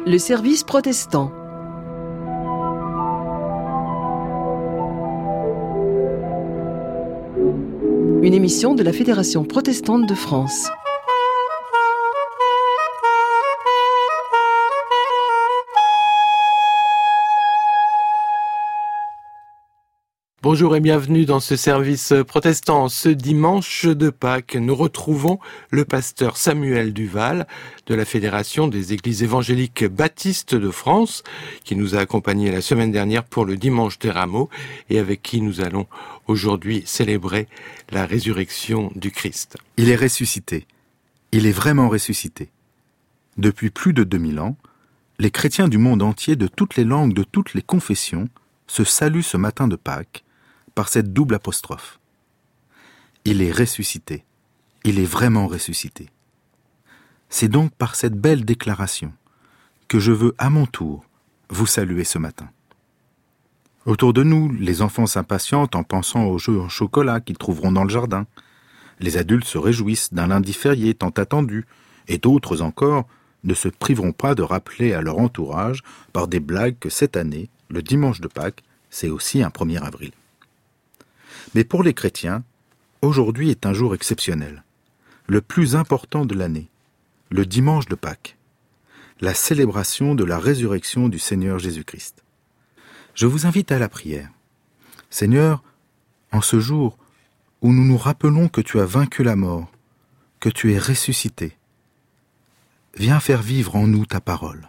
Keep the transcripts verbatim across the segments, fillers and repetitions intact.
Le service protestant. Une émission de la Fédération protestante de France. Bonjour et bienvenue dans ce service protestant. Ce dimanche de Pâques, nous retrouvons le pasteur Samuel Duval de la Fédération des Églises évangéliques baptistes de France, qui nous a accompagnés la semaine dernière pour le dimanche des Rameaux et avec qui nous allons aujourd'hui célébrer la résurrection du Christ. Il est ressuscité. Il est vraiment ressuscité. Depuis plus de deux mille ans, les chrétiens du monde entier, de toutes les langues, de toutes les confessions, se saluent ce matin de Pâques par cette double apostrophe. Il est ressuscité. Il est vraiment ressuscité. C'est donc par cette belle déclaration que je veux à mon tour vous saluer ce matin. Autour de nous, les enfants s'impatientent en pensant aux jeux en chocolat qu'ils trouveront dans le jardin. Les adultes se réjouissent d'un lundi férié tant attendu, et d'autres encore ne se priveront pas de rappeler à leur entourage par des blagues que cette année, le dimanche de Pâques, c'est aussi un premier avril. Mais pour les chrétiens, aujourd'hui est un jour exceptionnel, le plus important de l'année, le dimanche de Pâques, la célébration de la résurrection du Seigneur Jésus-Christ. Je vous invite à la prière. Seigneur, en ce jour où nous nous rappelons que tu as vaincu la mort, que tu es ressuscité, viens faire vivre en nous ta parole.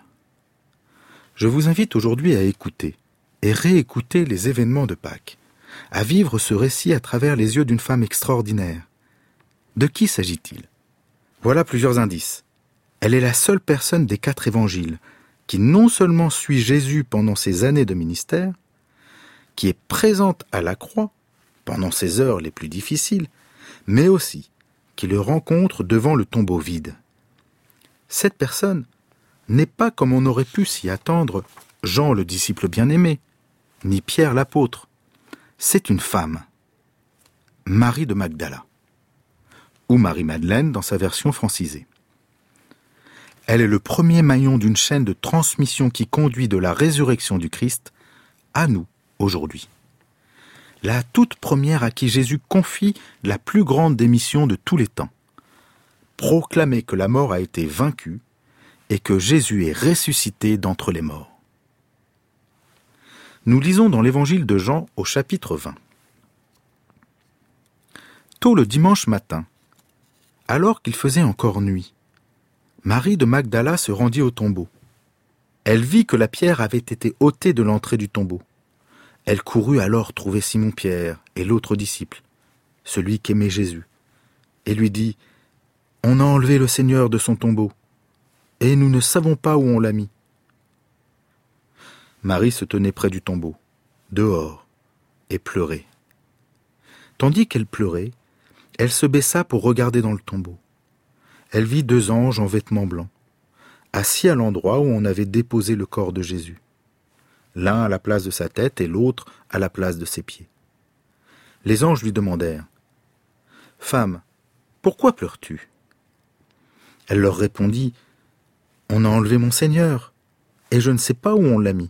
Je vous invite aujourd'hui à écouter et réécouter les événements de Pâques, à vivre ce récit à travers les yeux d'une femme extraordinaire. De qui s'agit-il ? Voilà plusieurs indices. Elle est la seule personne des quatre évangiles qui non seulement suit Jésus pendant ses années de ministère, qui est présente à la croix pendant ses heures les plus difficiles, mais aussi qui le rencontre devant le tombeau vide. Cette personne n'est pas, comme on aurait pu s'y attendre, Jean le disciple bien-aimé, ni Pierre l'apôtre. C'est une femme, Marie de Magdala, ou Marie-Madeleine dans sa version francisée. Elle est le premier maillon d'une chaîne de transmission qui conduit de la résurrection du Christ à nous aujourd'hui. La toute première à qui Jésus confie la plus grande des missions de tous les temps, proclamer que la mort a été vaincue et que Jésus est ressuscité d'entre les morts. Nous lisons dans l'évangile de Jean au chapitre vingt. Tôt le dimanche matin, alors qu'il faisait encore nuit, Marie de Magdala se rendit au tombeau. Elle vit que la pierre avait été ôtée de l'entrée du tombeau. Elle courut alors trouver Simon-Pierre et l'autre disciple, celui qu'aimait Jésus, et lui dit « On a enlevé le Seigneur de son tombeau, et nous ne savons pas où on l'a mis. » Marie se tenait près du tombeau, dehors, et pleurait. Tandis qu'elle pleurait, elle se baissa pour regarder dans le tombeau. Elle vit deux anges en vêtements blancs, assis à l'endroit où on avait déposé le corps de Jésus, l'un à la place de sa tête et l'autre à la place de ses pieds. Les anges lui demandèrent « Femme, pourquoi pleures-tu » Elle leur répondit « On a enlevé mon Seigneur, et je ne sais pas où on l'a mis. »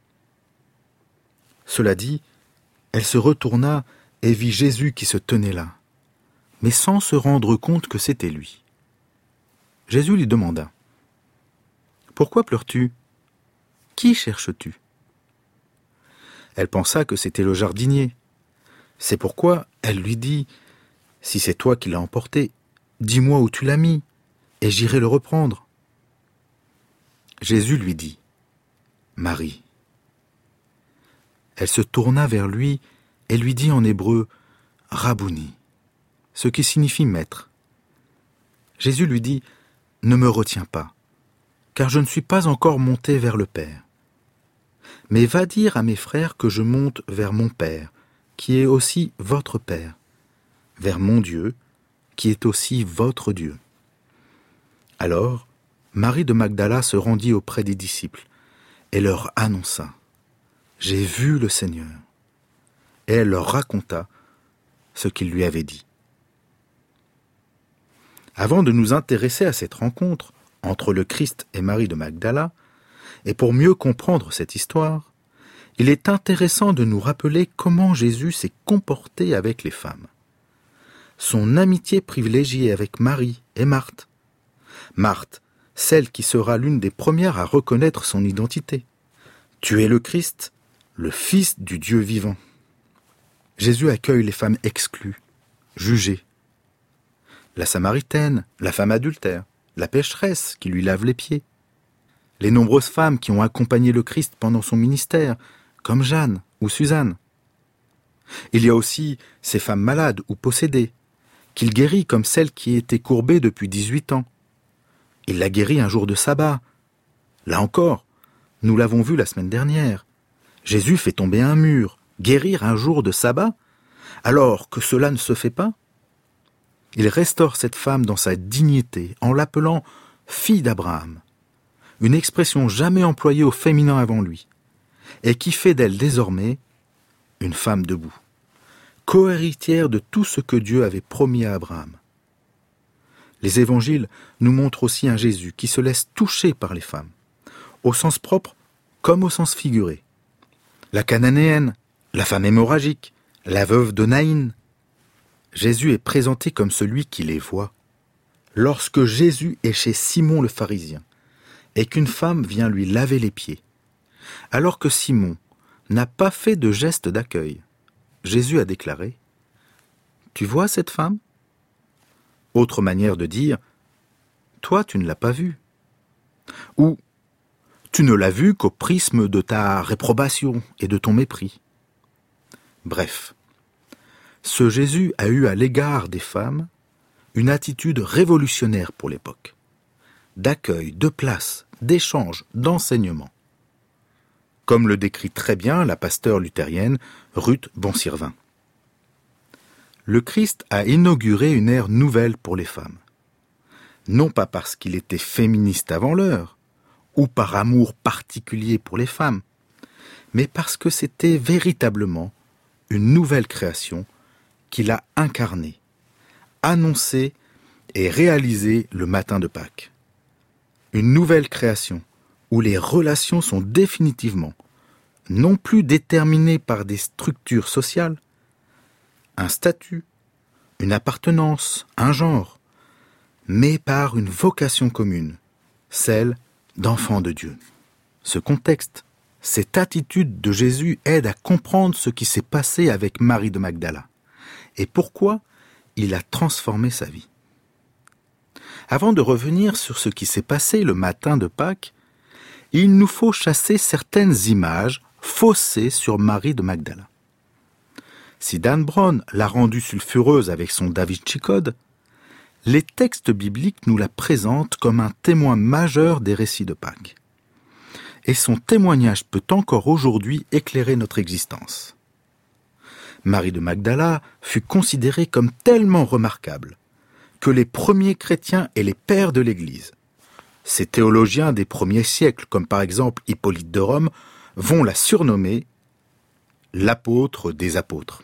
Cela dit, elle se retourna et vit Jésus qui se tenait là, mais sans se rendre compte que c'était lui. Jésus lui demanda « Pourquoi pleures-tu ? Qui cherches-tu » Elle pensa que c'était le jardinier. C'est pourquoi elle lui dit « Si c'est toi qui l'as emporté, dis-moi où tu l'as mis, et j'irai le reprendre. » Jésus lui dit « Marie. » Elle se tourna vers lui et lui dit en hébreu « Rabouni », ce qui signifie « maître ». Jésus lui dit « Ne me retiens pas, car je ne suis pas encore monté vers le Père. Mais va dire à mes frères que je monte vers mon Père, qui est aussi votre Père, vers mon Dieu, qui est aussi votre Dieu. » Alors, Marie de Magdala se rendit auprès des disciples et leur annonça « J'ai vu le Seigneur ». Et elle leur raconta ce qu'il lui avait dit. Avant de nous intéresser à cette rencontre entre le Christ et Marie de Magdala, Et pour mieux comprendre cette histoire, il est intéressant de nous rappeler comment Jésus s'est comporté avec les femmes. Son amitié privilégiée avec Marie et Marthe. Marthe, celle qui sera l'une des premières à reconnaître son identité. Tu es le Christ, le Fils du Dieu vivant. Jésus accueille les femmes exclues, jugées. La Samaritaine, la femme adultère, la pécheresse qui lui lave les pieds. Les nombreuses femmes qui ont accompagné le Christ pendant son ministère, comme Jeanne ou Suzanne. Il y a aussi ces femmes malades ou possédées, qu'il guérit comme celle qui était courbée depuis dix-huit ans. Il la guérit un jour de sabbat. Là encore, nous l'avons vu la semaine dernière. Jésus fait tomber un mur, guérir un jour de sabbat, alors que cela ne se fait pas. Il restaure cette femme dans sa dignité en l'appelant « fille d'Abraham », une expression jamais employée au féminin avant lui, et qui fait d'elle désormais une femme debout, co-héritière de tout ce que Dieu avait promis à Abraham. Les évangiles nous montrent aussi un Jésus qui se laisse toucher par les femmes, au sens propre comme au sens figuré. La cananéenne, la femme hémorragique, la veuve de Naïn. Jésus est présenté comme celui qui les voit. Lorsque Jésus est chez Simon le pharisien, et qu'une femme vient lui laver les pieds, alors que Simon n'a pas fait de geste d'accueil, Jésus a déclaré « Tu vois cette femme ?» Autre manière de dire « Toi, tu ne l'as pas vue. » Ou « Tu ne l'as vue qu'au prisme de ta réprobation et de ton mépris. » Bref, ce Jésus a eu à l'égard des femmes une attitude révolutionnaire pour l'époque, d'accueil, de place, d'échange, d'enseignement. Comme le décrit très bien la pasteure luthérienne Ruth Bonsirvin. Le Christ a inauguré une ère nouvelle pour les femmes. Non pas parce qu'il était féministe avant l'heure, ou par amour particulier pour les femmes, mais parce que c'était véritablement une nouvelle création qu'il a incarnée, annoncée et réalisée le matin de Pâques. Une nouvelle création où les relations sont définitivement non plus déterminées par des structures sociales, un statut, une appartenance, un genre, mais par une vocation commune, celle d'enfant de Dieu. Ce contexte, cette attitude de Jésus aide à comprendre ce qui s'est passé avec Marie de Magdala et pourquoi il a transformé sa vie. Avant de revenir sur ce qui s'est passé le matin de Pâques, il nous faut chasser certaines images faussées sur Marie de Magdala. Si Dan Brown l'a rendue sulfureuse avec son Da Vinci Code, les textes bibliques nous la présentent comme un témoin majeur des récits de Pâques. Et son témoignage peut encore aujourd'hui éclairer notre existence. Marie de Magdala fut considérée comme tellement remarquable que les premiers chrétiens et les pères de l'Église, ces théologiens des premiers siècles, comme par exemple Hippolyte de Rome, vont la surnommer l'apôtre des apôtres.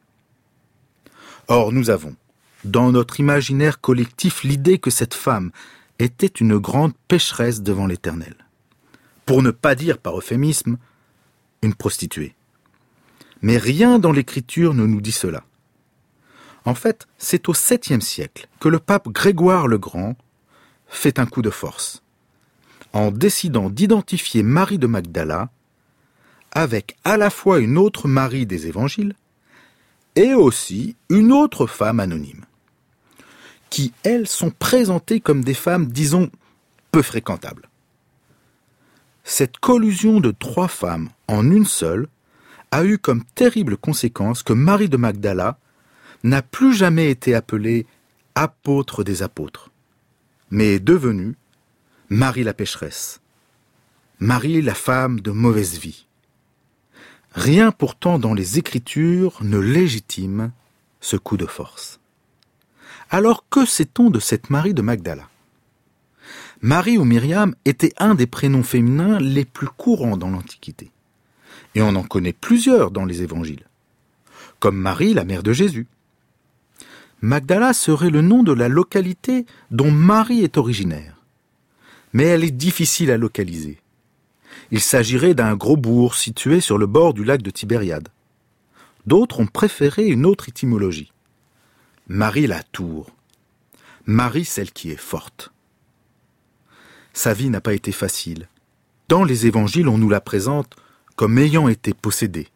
Or, nous avons, dans notre imaginaire collectif, l'idée que cette femme était une grande pécheresse devant l'Éternel. Pour ne pas dire par euphémisme, une prostituée. Mais rien dans l'Écriture ne nous dit cela. En fait, c'est au septième siècle que le pape Grégoire le Grand fait un coup de force, en décidant d'identifier Marie de Magdala avec à la fois une autre Marie des Évangiles et aussi une autre femme anonyme, qui, elles, sont présentées comme des femmes, disons, peu fréquentables. Cette collusion de trois femmes en une seule a eu comme terrible conséquence que Marie de Magdala n'a plus jamais été appelée apôtre des apôtres, mais est devenue Marie la pécheresse, Marie la femme de mauvaise vie. Rien pourtant dans les Écritures ne légitime ce coup de force. Alors que sait-on de cette Marie de Magdala ? Marie ou Myriam était un des prénoms féminins les plus courants dans l'Antiquité. Et on en connaît plusieurs dans les évangiles, comme Marie, la mère de Jésus. Magdala serait le nom de la localité dont Marie est originaire. Mais elle est difficile à localiser. Il s'agirait d'un gros bourg situé sur le bord du lac de Tibériade. D'autres ont préféré une autre étymologie. Marie la tour. Marie celle qui est forte. Sa vie n'a pas été facile. Dans les évangiles, on nous la présente comme ayant été possédée.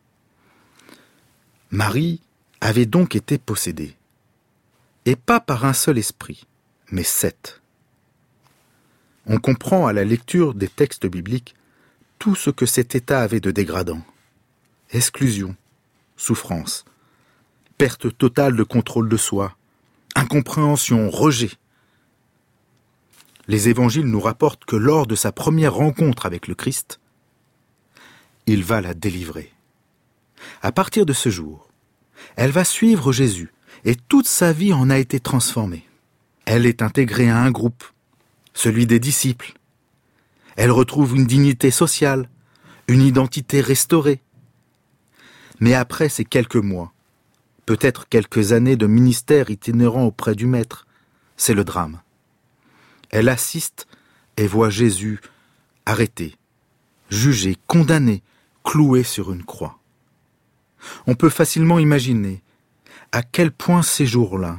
Marie avait donc été possédée. Et pas par un seul esprit, mais sept. On comprend à la lecture des textes bibliques tout ce que cet état avait de dégradant. Exclusion, souffrance, perte totale de contrôle de soi, incompréhension, rejet. Les évangiles nous rapportent que lors de sa première rencontre avec le Christ, il va la délivrer. À partir de ce jour, elle va suivre Jésus et toute sa vie en a été transformée. Elle est intégrée à un groupe, celui des disciples. Elle retrouve une dignité sociale, une identité restaurée. Mais après ces quelques mois, peut-être quelques années de ministère itinérant auprès du Maître, c'est le drame. Elle assiste et voit Jésus arrêté, jugé, condamné, cloué sur une croix. On peut facilement imaginer à quel point ces jours-là,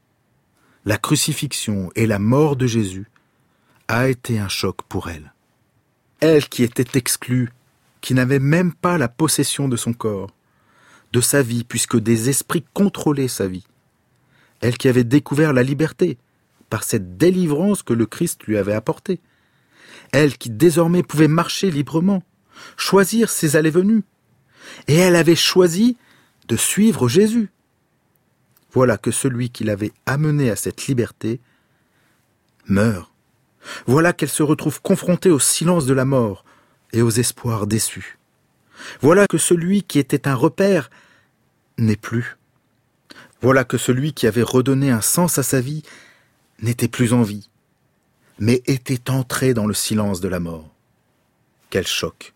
la crucifixion et la mort de Jésus a été un choc pour elle. Elle qui était exclue, qui n'avait même pas la possession de son corps, de sa vie, puisque des esprits contrôlaient sa vie. Elle qui avait découvert la liberté par cette délivrance que le Christ lui avait apportée. Elle qui désormais pouvait marcher librement, choisir ses allées-venues. Et elle avait choisi de suivre Jésus. Voilà que celui qui l'avait amenée à cette liberté meurt. Voilà qu'elle se retrouve confrontée au silence de la mort et aux espoirs déçus. Voilà que celui qui était un repère n'est plus. Voilà que celui qui avait redonné un sens à sa vie n'était plus en vie, mais était entré dans le silence de la mort. Quel choc!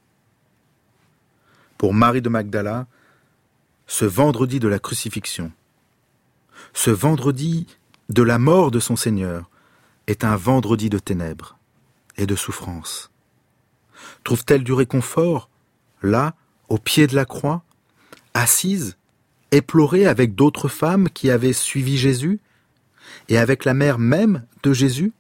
Pour Marie de Magdala, ce vendredi de la crucifixion, ce vendredi de la mort de son Seigneur, est un vendredi de ténèbres et de souffrance. Trouve-t-elle du réconfort, là, au pied de la croix, assise, éplorée avec d'autres femmes qui avaient suivi Jésus, et avec la mère même de Jésus?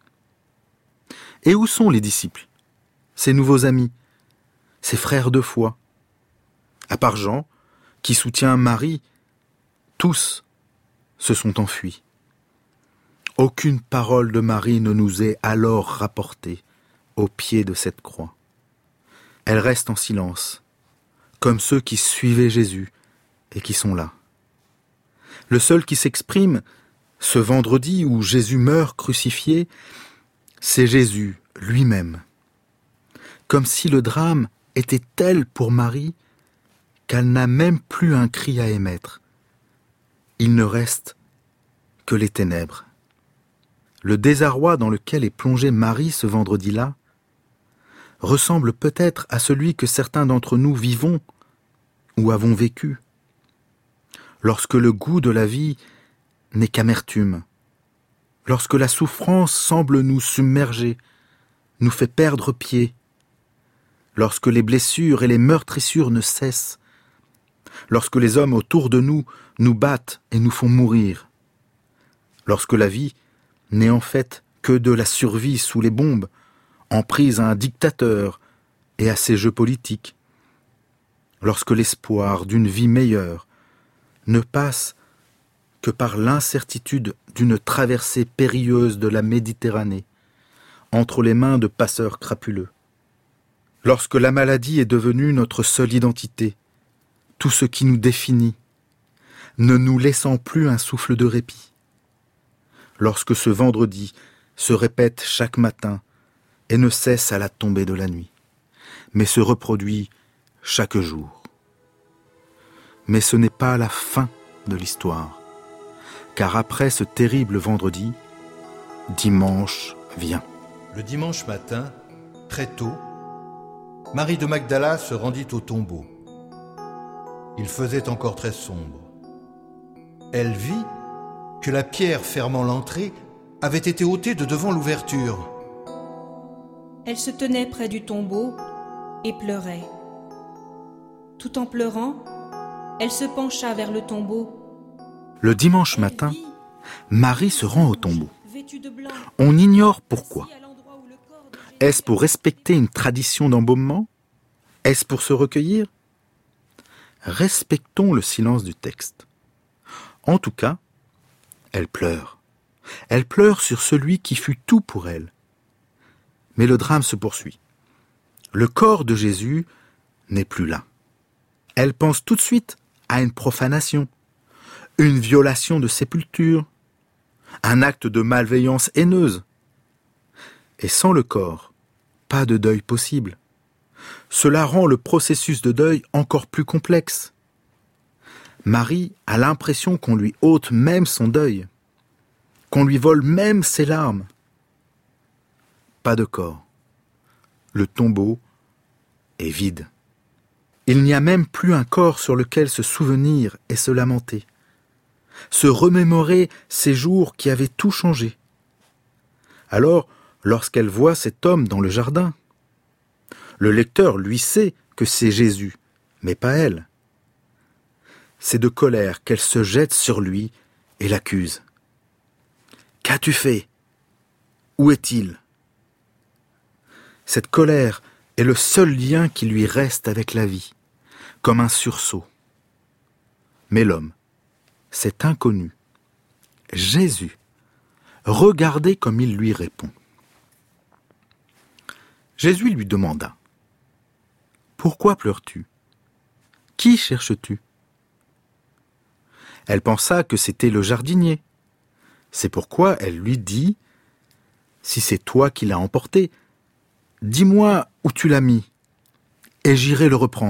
Et où sont les disciples, ses nouveaux amis, ses frères de foi? À part Jean, qui soutient Marie, tous se sont enfuis. Aucune parole de Marie ne nous est alors rapportée au pied de cette croix. Elle reste en silence, comme ceux qui suivaient Jésus et qui sont là. Le seul qui s'exprime, ce vendredi où Jésus meurt crucifié, c'est Jésus lui-même. Comme si le drame était tel pour Marie qu'elle n'a même plus un cri à émettre. Il ne reste que les ténèbres. Le désarroi dans lequel est plongée Marie ce vendredi-là ressemble peut-être à celui que certains d'entre nous vivons ou avons vécu. Lorsque le goût de la vie n'est qu'amertume, lorsque la souffrance semble nous submerger, nous fait perdre pied, lorsque les blessures et les meurtrissures ne cessent, lorsque les hommes autour de nous nous battent et nous font mourir, lorsque la vie n'est en fait que de la survie sous les bombes, en prise à un dictateur et à ses jeux politiques, lorsque l'espoir d'une vie meilleure ne passe que par l'incertitude d'une traversée périlleuse de la Méditerranée, entre les mains de passeurs crapuleux, lorsque la maladie est devenue notre seule identité, tout ce qui nous définit, ne nous laissant plus un souffle de répit, lorsque ce vendredi se répète chaque matin et ne cesse à la tombée de la nuit, mais se reproduit chaque jour. Mais ce n'est pas la fin de l'histoire, car après ce terrible vendredi, dimanche vient. Le dimanche matin, très tôt, Marie de Magdala se rendit au tombeau. Il faisait encore très sombre. Elle vit que la pierre fermant l'entrée avait été ôtée de devant l'ouverture. Elle se tenait près du tombeau, et pleurait. Tout en pleurant, elle se pencha vers le tombeau. Le dimanche matin, Marie se rend au tombeau. On ignore pourquoi. Est-ce pour respecter une tradition d'embaumement ? Est-ce pour se recueillir ? Respectons le silence du texte. En tout cas, elle pleure. Elle pleure sur celui qui fut tout pour elle. Mais le drame se poursuit. Le corps de Jésus n'est plus là. Elle pense tout de suite à une profanation, une violation de sépulture, un acte de malveillance haineuse. Et sans le corps, pas de deuil possible. Cela rend le processus de deuil encore plus complexe. Marie a l'impression qu'on lui ôte même son deuil, qu'on lui vole même ses larmes. Pas de corps. Le tombeau est vide. Il n'y a même plus un corps sur lequel se souvenir et se lamenter, se remémorer ces jours qui avaient tout changé. Alors, lorsqu'elle voit cet homme dans le jardin, le lecteur, lui, sait que c'est Jésus, mais pas elle. C'est de colère qu'elle se jette sur lui et l'accuse. « Qu'as-tu fait ? Où est-il » Cette colère est le seul lien qui lui reste avec la vie, comme un sursaut. Mais l'homme, cet inconnu, Jésus, regardez comme il lui répond. Jésus lui demanda : « Pourquoi pleures-tu ? Qui cherches-tu » Elle pensa que c'était le jardinier. C'est pourquoi elle lui dit : « Si c'est toi qui l'as emporté, dis-moi où tu l'as mis, et j'irai le reprendre. »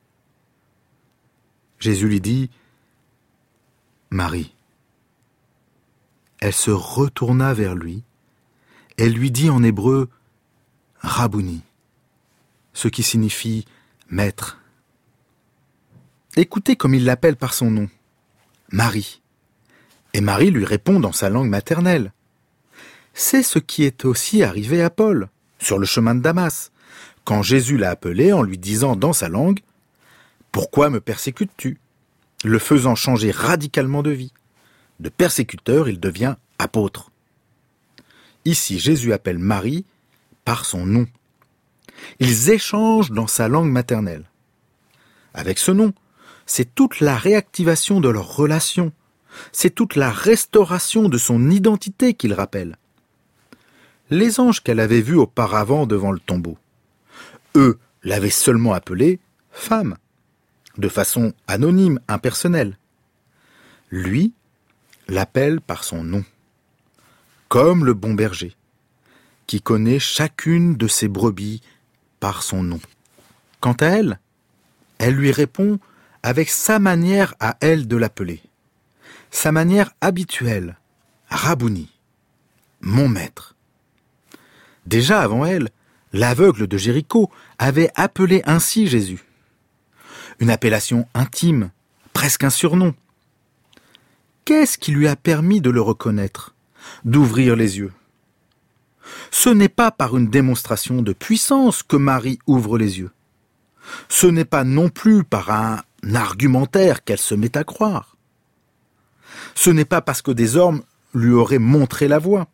Jésus lui dit : « Marie. » Elle se retourna vers lui, et lui dit en hébreu : « Rabouni », ce qui signifie « maître ». Écoutez comme il l'appelle par son nom, Marie. Et Marie lui répond dans sa langue maternelle. C'est ce qui est aussi arrivé à Paul, sur le chemin de Damas, quand Jésus l'a appelé en lui disant dans sa langue « Pourquoi me persécutes-tu ?» le faisant changer radicalement de vie. De persécuteur, il devient apôtre. Ici, Jésus appelle Marie par son nom. Ils échangent dans sa langue maternelle. Avec ce nom, c'est toute la réactivation de leur relation, c'est toute la restauration de son identité qu'il rappelle. Les anges qu'elle avait vus auparavant devant le tombeau, eux l'avaient seulement appelée femme, de façon anonyme, impersonnelle. Lui l'appelle par son nom, comme le bon berger, qui connaît chacune de ses brebis par son nom. Quant à elle, elle lui répond avec sa manière à elle de l'appeler, sa manière habituelle, Rabouni, mon maître. Déjà avant elle, l'aveugle de Jéricho avait appelé ainsi Jésus. Une appellation intime, presque un surnom. Qu'est-ce qui lui a permis de le reconnaître, d'ouvrir les yeux ? Ce n'est pas par une démonstration de puissance que Marie ouvre les yeux. Ce n'est pas non plus par un argumentaire qu'elle se met à croire. Ce n'est pas parce que des hommes lui auraient montré la voie.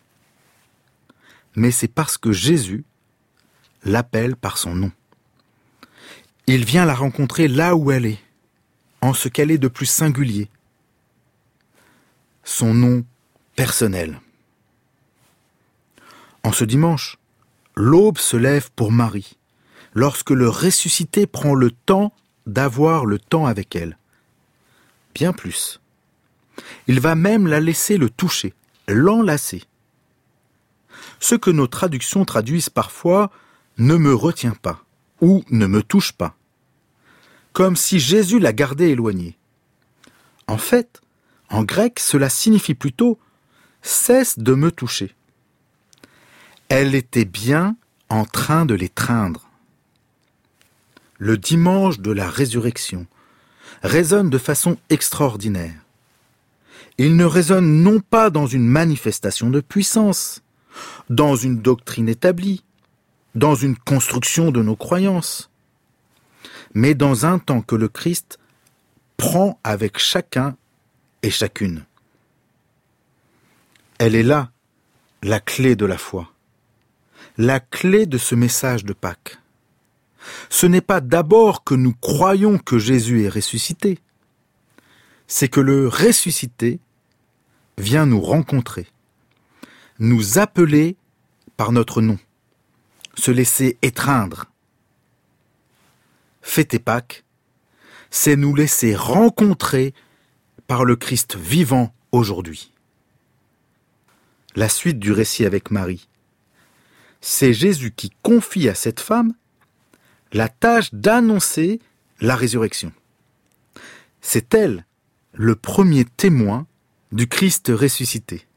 Mais c'est parce que Jésus l'appelle par son nom. Il vient la rencontrer là où elle est, en ce qu'elle est de plus singulier. Son nom personnel. En ce dimanche, l'aube se lève pour Marie, lorsque le ressuscité prend le temps d'avoir le temps avec elle. Bien plus. Il va même la laisser le toucher, l'enlacer. Ce que nos traductions traduisent parfois « ne me retient pas » ou « ne me touche pas », comme si Jésus la gardait éloignée. En fait, en grec, cela signifie plutôt « cesse de me toucher ». Elle était bien en train de l'étreindre. Le dimanche de la résurrection résonne de façon extraordinaire. Il ne résonne non pas dans une manifestation de puissance, dans une doctrine établie, dans une construction de nos croyances, mais dans un temps que le Christ prend avec chacun et chacune. Elle est là, la clé de la foi, la clé de ce message de Pâques. Ce n'est pas d'abord que nous croyons que Jésus est ressuscité, c'est que le ressuscité vient nous rencontrer, nous appeler par notre nom, se laisser étreindre. Fêter Pâques, c'est nous laisser rencontrer par le Christ vivant aujourd'hui. La suite du récit avec Marie, c'est Jésus qui confie à cette femme la tâche d'annoncer la résurrection. C'est elle, le premier témoin du Christ ressuscité.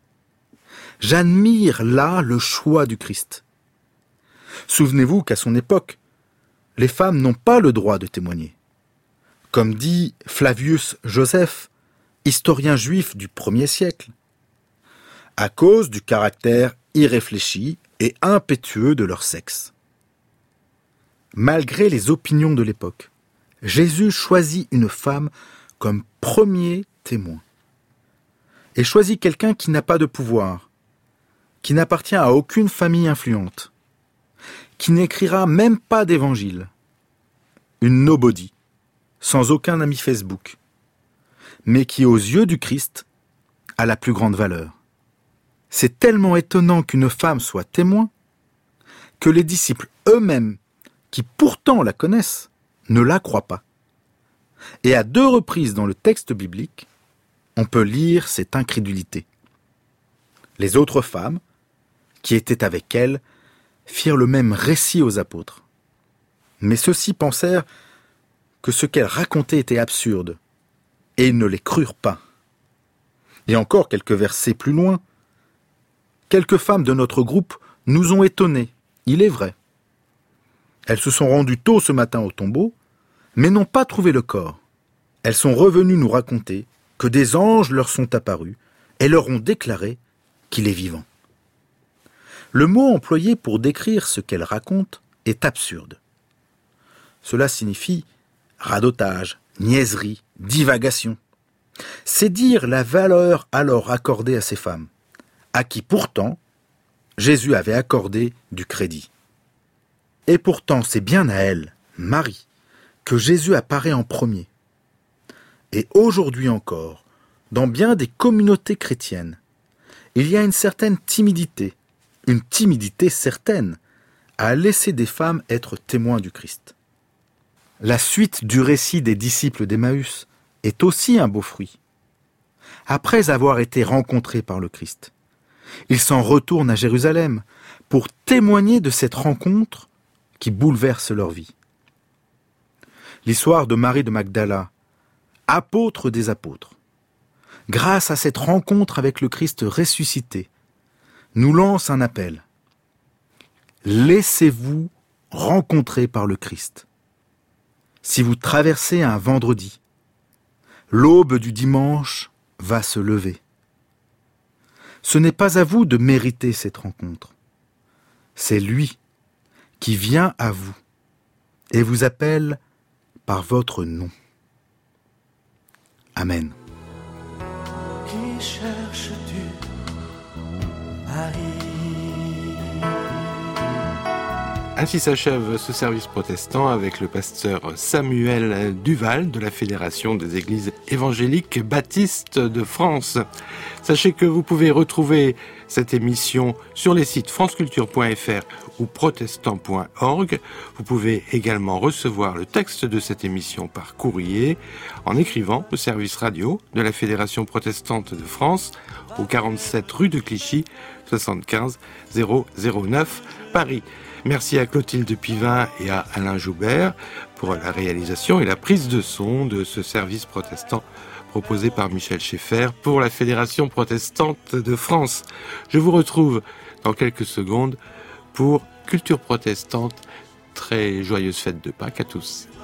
J'admire là le choix du Christ. Souvenez-vous qu'à son époque, les femmes n'ont pas le droit de témoigner. Comme dit Flavius Joseph, historien juif du premier siècle, à cause du caractère irréfléchi et impétueux de leur sexe. Malgré les opinions de l'époque, Jésus choisit une femme comme premier témoin. Et choisit quelqu'un qui n'a pas de pouvoir, qui n'appartient à aucune famille influente, qui n'écrira même pas d'évangile, une nobody, sans aucun ami Facebook, mais qui, aux yeux du Christ, a la plus grande valeur. C'est tellement étonnant qu'une femme soit témoin que les disciples eux-mêmes, qui pourtant la connaissent, ne la croient pas. Et à deux reprises dans le texte biblique, on peut lire cette incrédulité. Les autres femmes, qui étaient avec elle, firent le même récit aux apôtres. Mais ceux-ci pensèrent que ce qu'elle racontait était absurde, et ils ne les crurent pas. Et encore quelques versets plus loin, quelques femmes de notre groupe nous ont étonnés, il est vrai. Elles se sont rendues tôt ce matin au tombeau, mais n'ont pas trouvé le corps. Elles sont revenues nous raconter que des anges leur sont apparus et leur ont déclaré qu'il est vivant. Le mot employé pour décrire ce qu'elles racontent est absurde. Cela signifie radotage, niaiserie, divagation. C'est dire la valeur alors accordée à ces femmes, à qui pourtant Jésus avait accordé du crédit. Et pourtant, c'est bien à elle, Marie, que Jésus apparaît en premier. Et aujourd'hui encore, dans bien des communautés chrétiennes, il y a une certaine timidité, une timidité certaine, à laisser des femmes être témoins du Christ. La suite du récit des disciples d'Emmaüs est aussi un beau fruit. Après avoir été rencontrés par le Christ, ils s'en retournent à Jérusalem pour témoigner de cette rencontre qui bouleverse leur vie. L'histoire de Marie de Magdala, apôtre des apôtres, grâce à cette rencontre avec le Christ ressuscité, nous lance un appel. Laissez-vous rencontrer par le Christ. Si vous traversez un vendredi, l'aube du dimanche va se lever. Ce n'est pas à vous de mériter cette rencontre. C'est lui qui vient à vous et vous appelle par votre nom. Amen. Qui cherches-tu, Marie? Ainsi s'achève ce service protestant avec le pasteur Samuel Duval de la Fédération des Églises évangéliques baptistes de France. Sachez que vous pouvez retrouver cette émission sur les sites franceculture point f r ou protestant point org. Vous pouvez également recevoir le texte de cette émission par courrier en écrivant au service radio de la Fédération protestante de France au quarante-sept rue de Clichy, soixante-quinze zéro zéro neuf Paris. Merci à Clotilde Pivin et à Alain Joubert pour la réalisation et la prise de son de ce service protestant proposé par Michel Schaeffer pour la Fédération protestante de France. Je vous retrouve dans quelques secondes pour Culture protestante. Très joyeuse fête de Pâques à tous.